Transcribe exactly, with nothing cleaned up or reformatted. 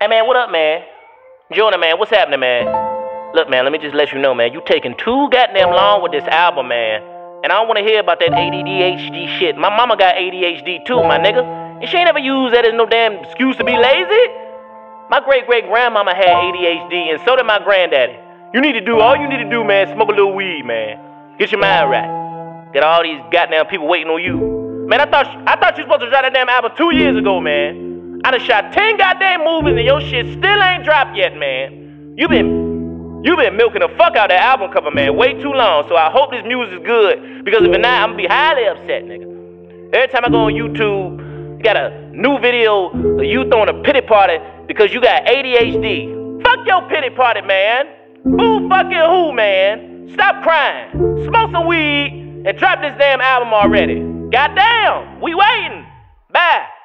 Hey man, what up, man? Jonah, man, what's happening, man? Look, man, let me just let you know, man. You taking too goddamn long with this album, man. And I don't want to hear about that A D H D shit. My mama got A D H D too, my nigga. And she ain't ever used that as no damn excuse to be lazy. My great-great-grandmama had A D H D, and so did my granddaddy. You need to do, all you need to do, man, smoke a little weed, man. Get your mind right. Got all these goddamn people waiting on you. Man, I thought I thought you was supposed to drop that damn album two years ago, man. I done shot ten goddamn movies and your shit still ain't dropped yet, man. You been, you been milking the fuck out of that album cover, man, way too long. So I hope this music is good, because if it's not, I'm gonna be highly upset, nigga. Every time I go on YouTube, you got a new video of you throwing a pity party because you got A D H D. Fuck your pity party, man. Who fucking who, man? Stop crying. Smoke some weed and drop this damn album already. Goddamn, we waiting. Bye.